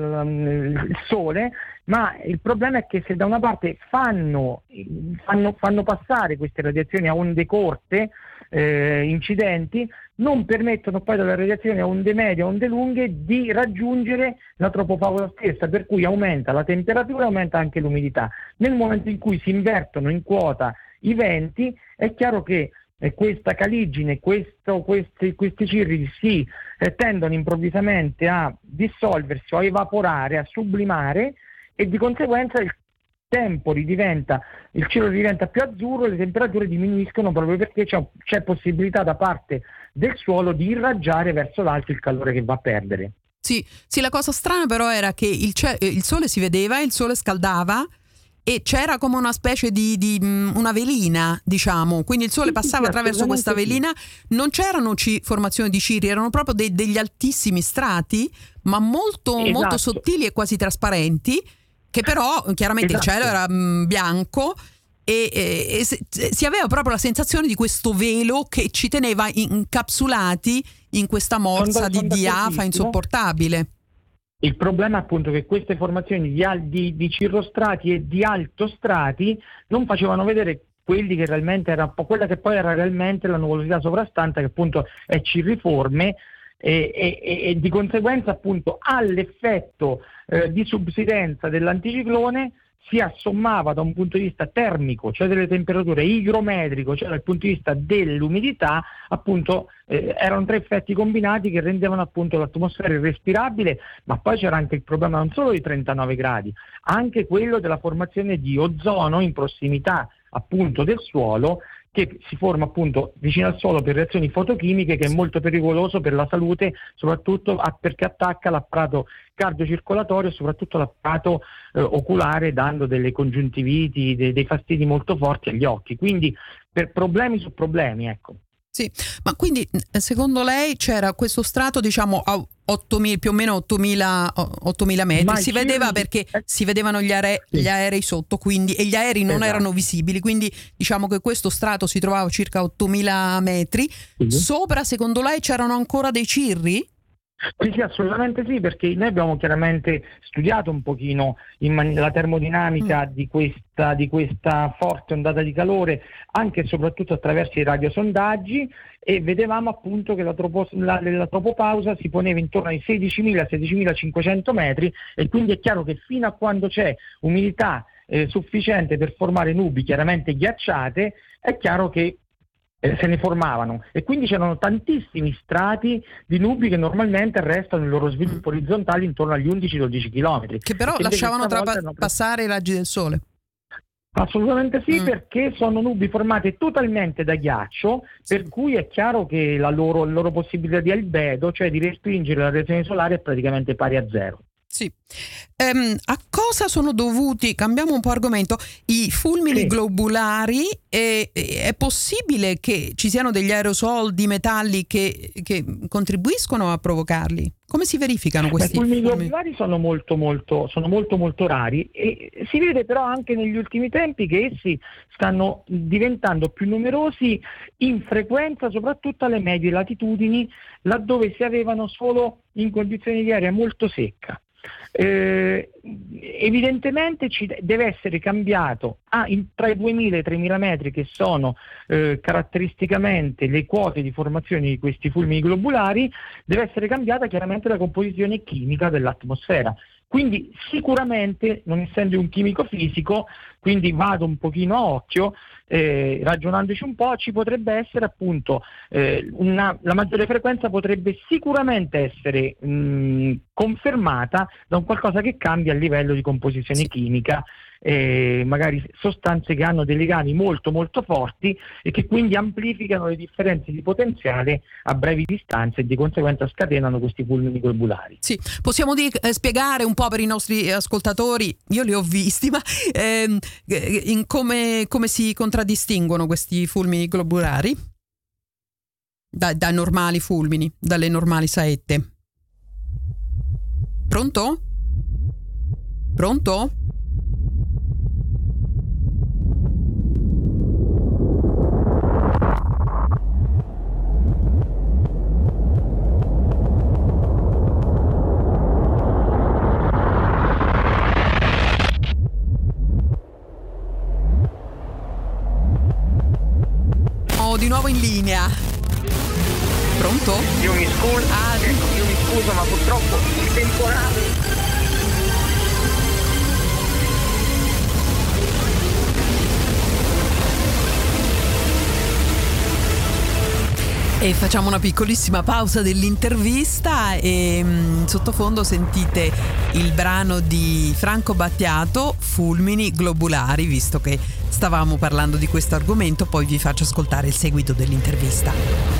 il, il sole, ma il problema è che se da una parte fanno, fanno, fanno passare queste radiazioni a onde corte, eh, incidenti, non permettono poi dalle radiazioni a onde medie, a onde lunghe, di raggiungere la tropopausa stessa, per cui aumenta la temperatura e aumenta anche l'umidità. Nel momento in cui si invertono in quota i venti, è chiaro che eh, questa caligine, questo, questi, questi cirri si eh, tendono improvvisamente a dissolversi o a evaporare, a sublimare, e di conseguenza il tempo ridiventa, il cielo diventa più azzurro e le temperature diminuiscono, proprio perché c'è, c'è possibilità da parte del suolo di irraggiare verso l'alto il calore che va a perdere. Sì, sì, la cosa strana però era che il, ce- il sole si vedeva, il sole scaldava, e c'era come una specie di, di mh, una velina, diciamo, quindi il sole Sì, passava sì, attraverso questa velina, non c'erano ci, formazioni di cirri, erano proprio dei, degli altissimi strati, ma molto, Esatto. molto sottili e quasi trasparenti, che però chiaramente Esatto. il cielo era mh, bianco, e, e, e se, si aveva proprio la sensazione di questo velo che ci teneva incapsulati in questa morsa Sono- di sono diafa d'accordissimo. insopportabile. Il problema è appunto che queste formazioni di, al- di, di cirrostrati e di altostrati non facevano vedere quelli che realmente era quella che poi era realmente la nuvolosità sovrastante, che appunto è cirriforme, e, e, e, e di conseguenza appunto all'effetto eh, di subsidenza dell'anticiclone si assommava da un punto di vista termico, cioè delle temperature, igrometrico, cioè dal punto di vista dell'umidità, appunto eh, erano tre effetti combinati che rendevano appunto l'atmosfera irrespirabile. Ma poi c'era anche il problema non solo dei trentanove gradi, anche quello della formazione di ozono in prossimità appunto del suolo, che si forma appunto vicino al suolo per reazioni fotochimiche, che è molto pericoloso per la salute, soprattutto a, perché attacca l'apparato cardiocircolatorio e soprattutto l'apparato eh, oculare, dando delle congiuntiviti, dei, dei fastidi molto forti agli occhi. Quindi per problemi su problemi, ecco. Sì, ma quindi secondo lei c'era questo strato, diciamo, ottomila, più o meno ottomila, ottomila metri. Ma si il vedeva cirri- perché eh, si vedevano gli, are- sì. gli aerei sotto, quindi, e gli aerei non Esatto. erano visibili, quindi diciamo che questo strato si trovava a circa ottomila metri. Sì. Sopra, secondo lei, c'erano ancora dei cirri? Sì, sì, assolutamente sì, perché noi abbiamo chiaramente studiato un pochino in man- la termodinamica Mm. di questa, di questa forte ondata di calore, anche e soprattutto attraverso i radiosondaggi, e vedevamo appunto che la, tropo- la, la tropopausa si poneva intorno ai sedicimila sedicimilacinquecento metri, e quindi è chiaro che fino a quando c'è umidità eh, sufficiente per formare nubi chiaramente ghiacciate, è chiaro che eh, se ne formavano, e quindi c'erano tantissimi strati di nubi che normalmente restano il loro sviluppo orizzontale intorno agli undici dodici chilometri. Che però Perché invece lasciavano stavolta trapa- hanno preso- passare i raggi del sole. Assolutamente sì, Mm. perché sono nubi formate totalmente da ghiaccio, per cui è chiaro che la loro, la loro possibilità di albedo, cioè di respingere la radiazione solare, è praticamente pari a zero. Sì. Ehm, a cosa sono dovuti, cambiamo un po' argomento, i fulmini Sì. globulari? E, e- è possibile che ci siano degli aerosol di metalli che, che contribuiscono a provocarli? Come si verificano Beh, I questi fulmini fulmini? globulari sono molto molto, sono molto molto rari, e si vede però anche negli ultimi tempi che essi stanno diventando più numerosi in frequenza, soprattutto alle medie latitudini, laddove si avevano solo in condizioni di aria molto secca. Eh, evidentemente ci deve essere cambiato ah, in, tra i duemila e i tremila metri, che sono eh, caratteristicamente le quote di formazione di questi fulmini globulari, deve essere cambiata chiaramente la composizione chimica dell'atmosfera. Quindi sicuramente, non essendo un chimico fisico, quindi vado un pochino a occhio, eh, ragionandoci un po', ci potrebbe essere appunto eh, una, la maggiore frequenza potrebbe sicuramente essere mh, confermata da un qualcosa che cambia a livello di composizione Sì. chimica, eh, magari sostanze che hanno dei legami molto molto forti e che quindi amplificano le differenze di potenziale a brevi distanze, e di conseguenza scatenano questi fulmini globulari. Sì, possiamo di- eh, spiegare un po' per i nostri ascoltatori, io li ho visti, ma ehm, eh, in come, come si contraddistinguono questi fulmini globulari da, da normali fulmini, dalle normali saette? Pronto? Pronto? Oh, di nuovo in linea. Pronto? Io mi scuso, Ah, ecco, io mi scuso, ma purtroppo il temporale. E facciamo una piccolissima pausa dell'intervista e mh, sottofondo sentite il brano di Franco Battiato, Fulmini globulari, visto che stavamo parlando di questo argomento, poi vi faccio ascoltare il seguito dell'intervista.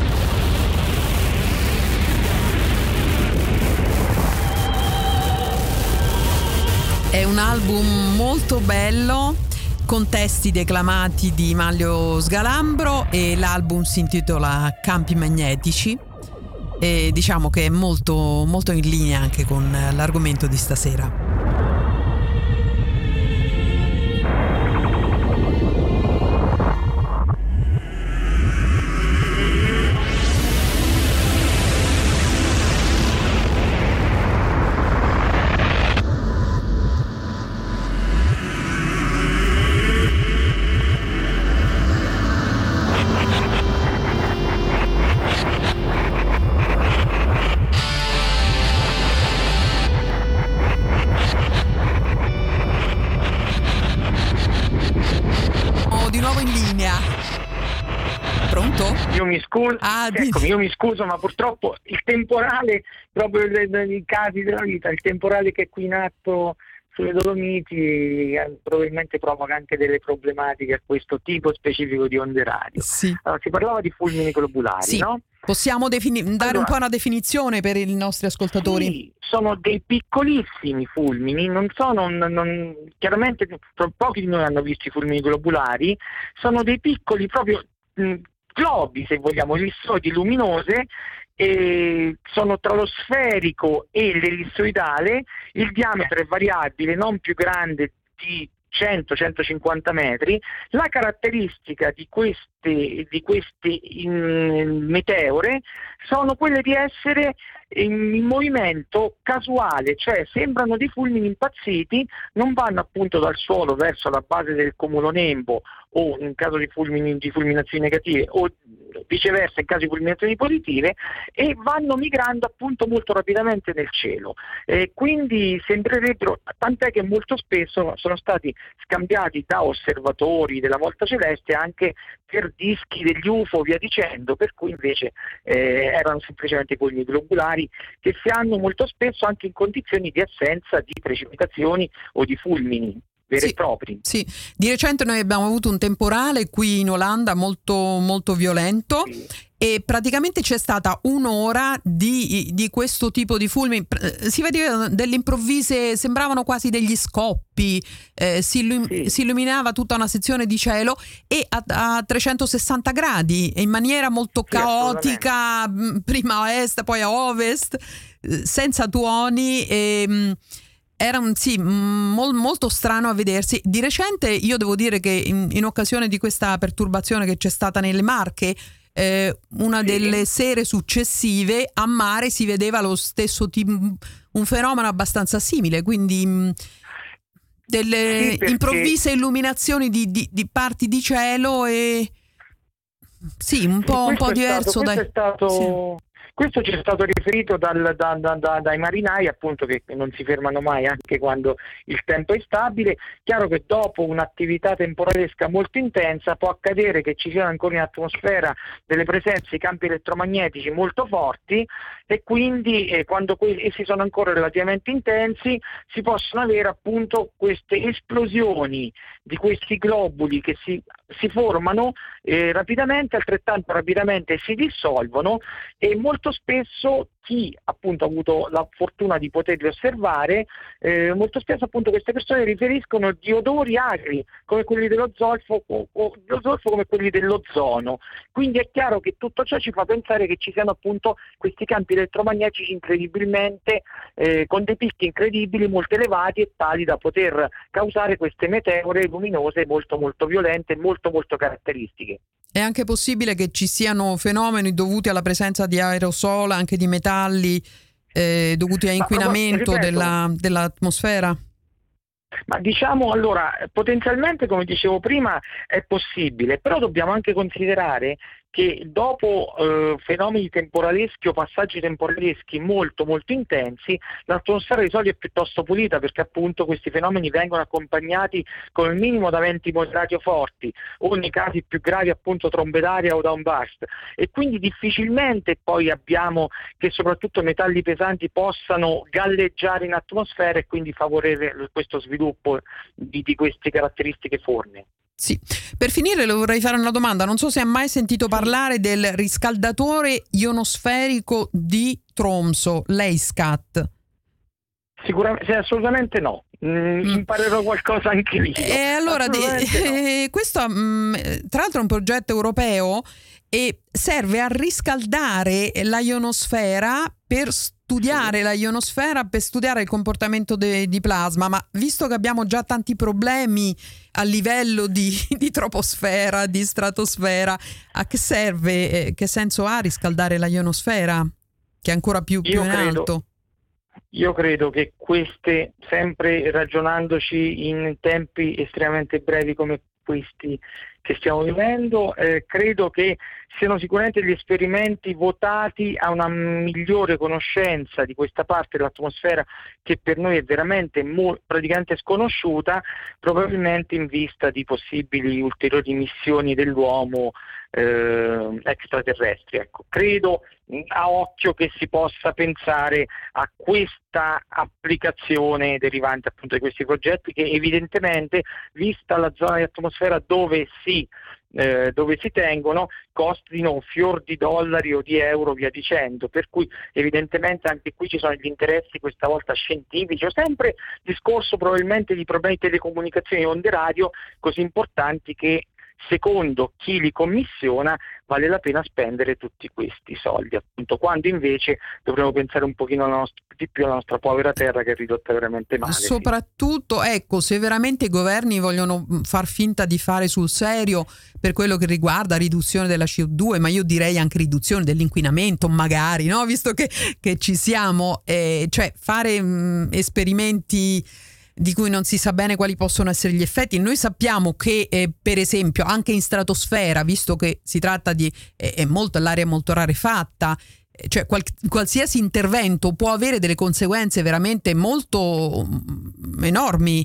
È un album molto bello, con testi declamati di Manlio Sgalambro, e l'album si intitola Campi Magnetici, e diciamo che è molto, molto in linea anche con l'argomento di stasera. Io mi scuso, Ah, di- ecco, io mi scuso, ma purtroppo il temporale, proprio nei- nei casi della vita, il temporale che è qui in atto sulle Dolomiti eh, probabilmente provoca anche delle problematiche a questo tipo specifico di onde radio. Sì. Allora, si parlava di fulmini globulari, Sì. no? Possiamo defini- dare Allora, un po' una definizione per i nostri ascoltatori? Sì, sono dei piccolissimi fulmini, non sono, non- non- chiaramente po- pochi di noi hanno visto i fulmini globulari, sono dei piccoli proprio mh, globi, se vogliamo, rissoti luminose, e sono tra lo sferico e l'ellissoidale, il diametro è variabile, non più grande di cento centocinquanta metri. La caratteristica di queste, di queste in, meteore sono quelle di essere in, in movimento casuale, cioè sembrano dei fulmini impazziti, non vanno appunto dal suolo verso la base del cumulonembo o in caso di, fulmini, di fulminazioni negative o viceversa in caso di fulminazioni positive, e vanno migrando appunto molto rapidamente nel cielo, e quindi sembrerebbero, tant'è che molto spesso sono stati scambiati da osservatori della volta celeste anche per dischi degli U F O, via dicendo, per cui invece eh, erano semplicemente fulmini globulari che si hanno molto spesso anche in condizioni di assenza di precipitazioni o di fulmini veri sì, e propri. Sì, di recente noi abbiamo avuto un temporale qui in Olanda molto, molto violento. Sì. E praticamente c'è stata un'ora di, di questo tipo di fulmini, si vedevano delle improvvise, sembravano quasi degli scoppi, eh, si, illum- sì. si illuminava tutta una sezione di cielo e a, a trecentosessanta gradi, in maniera molto sì, caotica, prima a est, poi a ovest, senza tuoni. E, era un, sì, mol, molto strano a vedersi. Di recente io devo dire che in, in occasione di questa perturbazione che c'è stata nelle Marche, Eh, una sì. delle sere successive a mare si vedeva lo stesso tipo, un fenomeno abbastanza simile, quindi mh, delle sì, improvvise illuminazioni di, di, di parti di cielo e sì, un po', sì, un po' diverso stato, dai... Questo è stato... Sì. Questo ci è stato riferito dal, da, da, da, dai marinai, appunto, che non si fermano mai anche quando il tempo è stabile. Chiaro che dopo un'attività temporalesca molto intensa può accadere che ci siano ancora in atmosfera delle presenze di campi elettromagnetici molto forti, e quindi eh, quando que- essi sono ancora relativamente intensi si possono avere appunto queste esplosioni di questi globuli che si, si formano eh, rapidamente, altrettanto rapidamente si dissolvono, e molto spesso chi appunto ha avuto la fortuna di poterli osservare, eh, molto spesso appunto queste persone riferiscono di odori acri come quelli dello zolfo o, o dello zolfo come quelli dell'ozono. Quindi è chiaro che tutto ciò ci fa pensare che ci siano appunto questi campi elettromagnetici incredibilmente eh, con dei picchi incredibili, molto elevati e tali da poter causare queste meteore luminose molto molto violente e molto molto caratteristiche. È anche possibile che ci siano fenomeni dovuti alla presenza di aerosol, anche di metalli, eh, dovuti a inquinamento Ma, della, dell'atmosfera? Ma diciamo, allora, potenzialmente, come dicevo prima, è possibile, però dobbiamo anche considerare che dopo eh, fenomeni temporaleschi o passaggi temporaleschi molto molto intensi, l'atmosfera di solito è piuttosto pulita, perché appunto questi fenomeni vengono accompagnati con il minimo da venti moderati o forti, o nei casi più gravi appunto trombe d'aria o downburst, e quindi difficilmente poi abbiamo che soprattutto metalli pesanti possano galleggiare in atmosfera e quindi favorire questo sviluppo di, di queste caratteristiche forme. Sì. Per finire le vorrei fare una domanda, non so se hai mai sentito parlare del riscaldatore ionosferico di Tromsø, l'EISCAT. Sicuramente, assolutamente no. Mm, mm. Imparerò qualcosa anche lì. E allora, eh, no. questo mh, tra l'altro è un progetto europeo e serve a riscaldare la ionosfera per studiare sì. la ionosfera, per studiare il comportamento de, di plasma, ma visto che abbiamo già tanti problemi a livello di, di troposfera, di stratosfera, a che serve, eh, che senso ha riscaldare la ionosfera, che è ancora più, più in credo, alto? Io credo che queste, sempre ragionandoci in tempi estremamente brevi come questi che stiamo vivendo, eh, credo che siano sicuramente gli esperimenti votati a una migliore conoscenza di questa parte dell'atmosfera che per noi è veramente mo- praticamente sconosciuta, probabilmente in vista di possibili ulteriori missioni dell'uomo eh, extraterrestri. Ecco, credo a occhio che si possa pensare a questa applicazione derivante appunto di questi progetti che evidentemente, vista la zona di atmosfera dove si Eh, dove si tengono, costino fior di dollari o di euro, via dicendo, per cui evidentemente anche qui ci sono gli interessi questa volta scientifici, o sempre discorso probabilmente di problemi di telecomunicazioni e onde radio così importanti che secondo chi li commissiona vale la pena spendere tutti questi soldi, appunto, quando invece dovremmo pensare un pochino alla nostra, di più alla nostra povera terra che è ridotta veramente male. Soprattutto, sì. Ecco, se veramente i governi vogliono far finta di fare sul serio per quello che riguarda riduzione della C O due, ma io direi anche riduzione dell'inquinamento, magari, no? Visto che, che ci siamo, eh, cioè fare mh, esperimenti di cui non si sa bene quali possono essere gli effetti. Noi sappiamo che eh, per esempio anche in stratosfera, visto che si tratta di eh, è molto, l'area è molto rarefatta, eh, cioè qual, qualsiasi intervento può avere delle conseguenze veramente molto mm, enormi.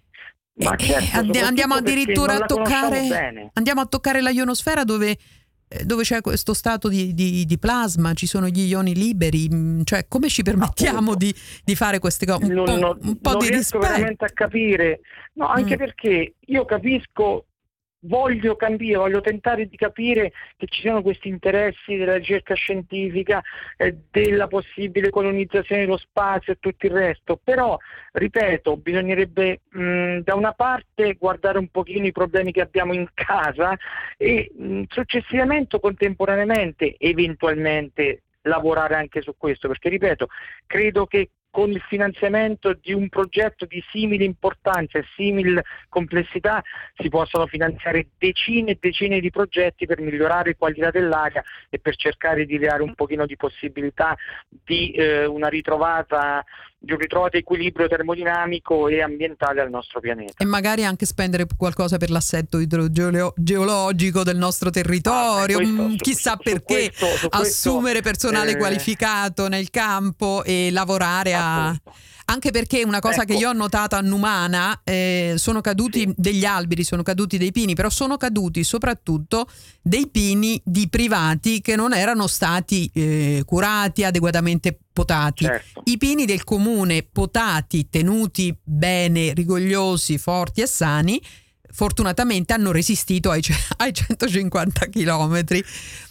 Ma certo, and- andiamo addirittura a toccare andiamo a toccare la ionosfera, dove dove c'è questo stato di, di, di plasma, ci sono gli ioni liberi, cioè come ci permettiamo di, di fare queste cose? Un non, po', non, un po' non di riesco rispetto. veramente a capire, no, anche mm. perché io capisco, voglio capire, voglio tentare di capire che ci sono questi interessi della ricerca scientifica, eh, della possibile colonizzazione dello spazio e tutto il resto, però ripeto, bisognerebbe mh, da una parte guardare un pochino i problemi che abbiamo in casa e mh, successivamente, contemporaneamente, eventualmente lavorare anche su questo, perché ripeto, credo che con il finanziamento di un progetto di simile importanza e simile complessità si possono finanziare decine e decine di progetti per migliorare la qualità dell'aria e per cercare di creare un pochino di possibilità di eh, una ritrovata di un ritrovato equilibrio termodinamico e ambientale al nostro pianeta. E magari anche spendere qualcosa per l'assetto idrogeologico del nostro territorio, ah, questo, chissà su, perché su questo, su questo, assumere personale eh... qualificato nel campo e lavorare a... Anche perché una cosa ecco. che io ho notato a Numana, eh, sono caduti sì. degli alberi, sono caduti dei pini, però sono caduti soprattutto dei pini di privati che non erano stati eh, curati, adeguatamente potati. Certo. I pini del comune potati, tenuti bene, rigogliosi, forti e sani, fortunatamente hanno resistito ai, ai centocinquanta chilometri.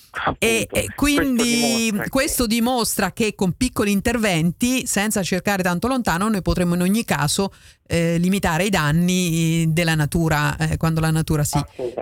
E, e quindi questo dimostra, questo dimostra che con piccoli interventi, senza cercare tanto lontano, noi potremmo in ogni caso eh, limitare i danni della natura eh, quando la natura si,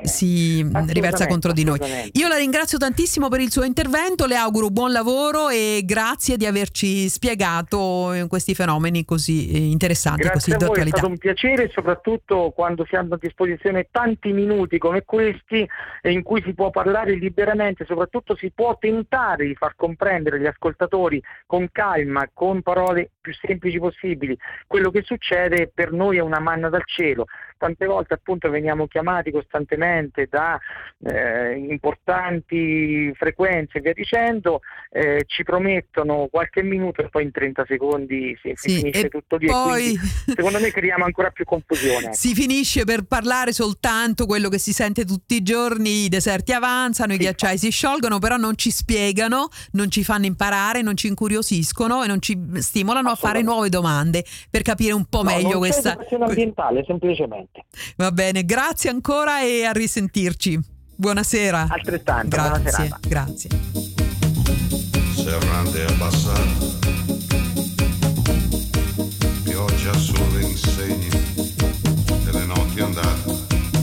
si riversa contro di noi. Io la ringrazio tantissimo per il suo intervento, le auguro buon lavoro e grazie di averci spiegato questi fenomeni così interessanti, grazie così d'attualità. È stato un piacere, soprattutto quando si hanno a disposizione tanti minuti come questi in cui si può parlare liberamente, soprattutto si può tentare di far comprendere agli ascoltatori con calma, con parole più semplici possibili, quello che succede. Per noi è una manna dal cielo. Tante volte appunto veniamo chiamati costantemente da eh, importanti frequenze e via dicendo, eh, ci promettono qualche minuto e poi in trenta secondi si, si sì, finisce tutto lì. Poi... E quindi, secondo me creiamo ancora più confusione. Si finisce per parlare soltanto quello che si sente tutti i giorni: i deserti avanzano, i sì. ghiacciai si sciolgono, però non ci spiegano, non ci fanno imparare, non ci incuriosiscono e non ci stimolano a fare nuove domande per capire un po' no, meglio non questa educazione ambientale, semplicemente. Va bene, grazie ancora e a risentirci. Buonasera. Altrettanto, grazie, buona serata. Grazie. Serrande abbassate, pioggia sulle insegne delle notti andate.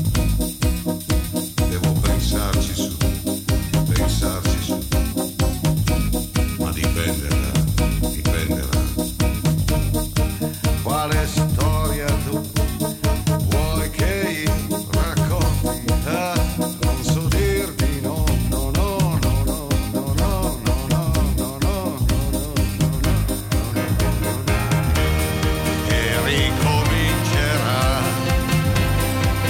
Devo pensarci su, pensarci su, ma dipenderà, dipenderà. Quale storia tu vuoi che io racconti? Ah, non so dirti no, no, no, no, no, no, no, no, no, no, no, e ricomincerà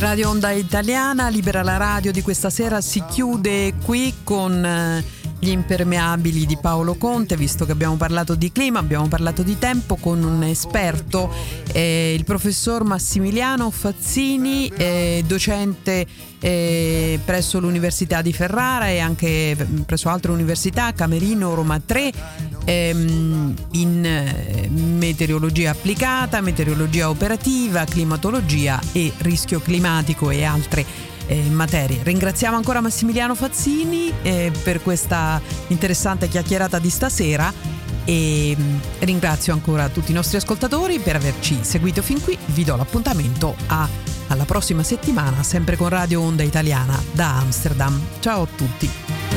Radio Onda Italiana, Libera la radio di questa sera si chiude qui con eh, gli impermeabili di Paolo Conte, visto che abbiamo parlato di clima, abbiamo parlato di tempo con un esperto, eh, il professor Massimiliano Fazzini, eh, docente eh, presso l'Università di Ferrara e anche presso altre università, Camerino, Roma tre, ehm, in eh, meteorologia applicata, meteorologia operativa, climatologia e rischio climatico e altre eh, materie. Ringraziamo ancora Massimiliano Fazzini eh, per questa interessante chiacchierata di stasera e mh, ringrazio ancora tutti i nostri ascoltatori per averci seguito fin qui. Vi do l'appuntamento a, alla prossima settimana, sempre con Radio Onda Italiana da Amsterdam. Ciao a tutti.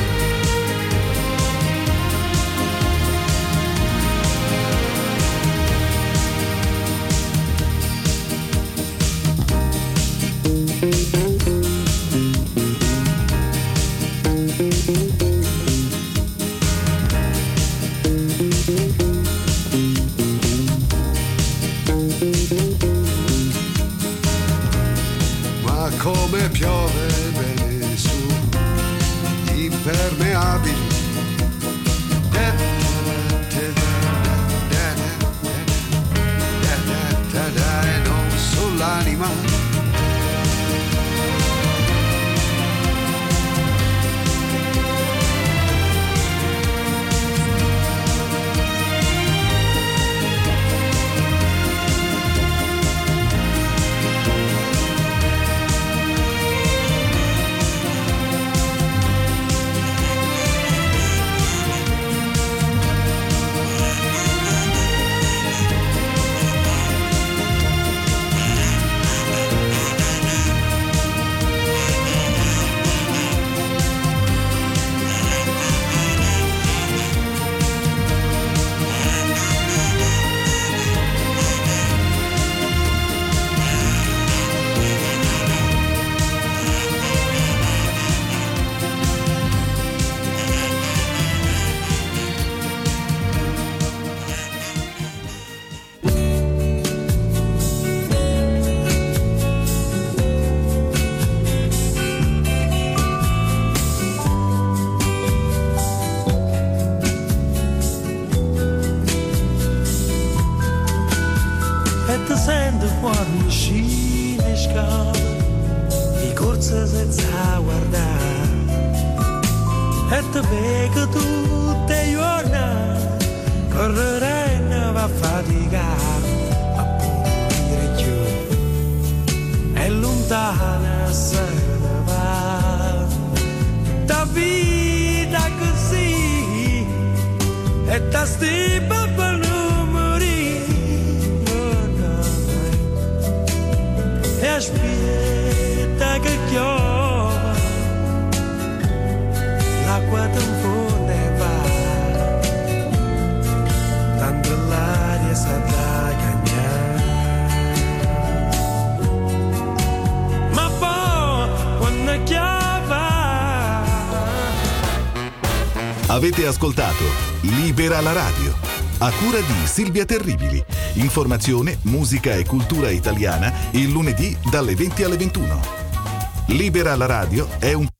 Ma come piove bene su gli impermeabili, Da, da, da, da, da, da, da, e non sull'anima. E ti sento quando scende in scala, di corsa senza guardare, e ti vedo tutte le giornate, correre e va a faticare, ma pure più, è lontana se ne va, da vita così, e da stipa per non morire. E aspetta che piova, l'acqua ti infonde e va, tanto l'aria sta da cagnare. Ma poi quando chiava. Avete ascoltato Libera la radio, a cura di Silvia Terribili. Informazione, musica e cultura italiana il lunedì dalle venti alle ventuno. Libera la radio è un